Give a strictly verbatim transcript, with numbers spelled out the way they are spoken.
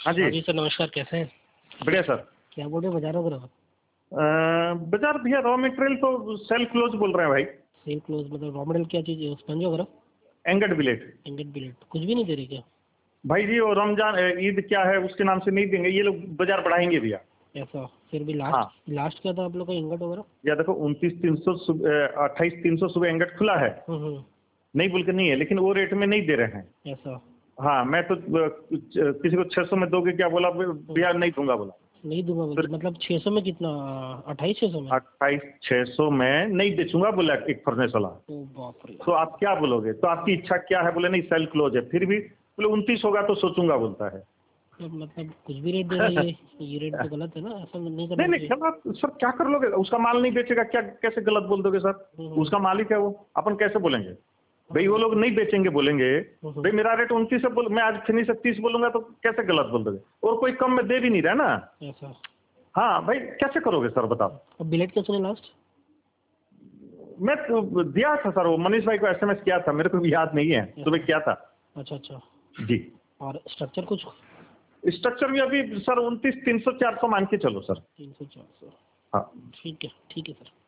हाँ जी। हाँ जी सर, नमस्कार। कैसे हैं? बढ़िया सर। क्या बोल रहे हैं बाजारों तरफ? अ, बाजार भैया रॉ मटेरियल तो सेल क्लोज बोल रहे हैं भाई। सेल क्लोज मतलब रॉ मटेरियल क्या चीज़ है? स्पंज वगैरह? एंगट बिलेट। इंगट बिलेट कुछ भी नहीं दे रही क्या? भाई जी वो रमजान अ, ईद क्या है उसके नाम से नहीं देंगे ये लोग, बाजार बढ़ाएंगे भैया। ऐसा? फिर भी लास्ट हाँ लास्ट क्या था आप लोग का इंगट वगैरह? या देखो उनतीस तीन सौ अट्ठाईस तीन सौ सुबह एंगट खुला है, हम्म हम्म, नहीं बोल के नहीं है, लेकिन वो रेट में नहीं दे रहे हैं। ऐसा? हाँ मैं तो अ, किसी को छह सौ में दोगे क्या बोला, भैया नहीं दूंगा बोला। नहीं दूंगा बोलते? मतलब छः सौ में कितना? अट्ठाईस छः सौ में? अट्ठाईस छह सौ में नहीं बेचूंगा बोला एक फर्नेस वाला। ओ बाप रे। तो आप क्या बोलोगे? तो आपकी इच्छा क्या है? बोले नहीं सेल क्लोज है, फिर भी बोले उनतीस होगा तो सोचूंगा बोलता है। तो मतलब कुछ भी रेट दे रही है, ये रेट तो गलत है ना, ऐसा नहीं करना नहीं नहीं चाहिए। क्या बात सर, क्या कर लोगे? उसका माल नहीं बेचेगा क्या, कैसे गलत बोल दोगे सर? हम्म, उसका मालिक है वो, अपन कैसे बोलेंगे? भाई वो हाँ, लोग नहीं बेचेंगे बोलेंगे, हम्म, भाई मेरा रेट उनतीस है बोल, मैं आज फिनिश तीस बोलूंगा तो कैसे गलत बोल दोगे? और कोई कम में दे भी नहीं रहा ना। ऐसा? हाँ भाई कैसे करोगे सर बताओ? अब बिलेट कैसे नहीं लास्ट? मैं तो दिया था सर, वो मनीष भाई को एसएमएस किया था, मेरे को भी याद नहीं है, सुबह किया था। अच्छा अच्छा। जी। और स्ट्रक्चर कुछ? स्ट्रक्चर भी अभी सर उनतीस तीन सौ चार सौ मान के चलो सर। तीन सौ चार सौ? हाँ ठीक है ठीक है सर।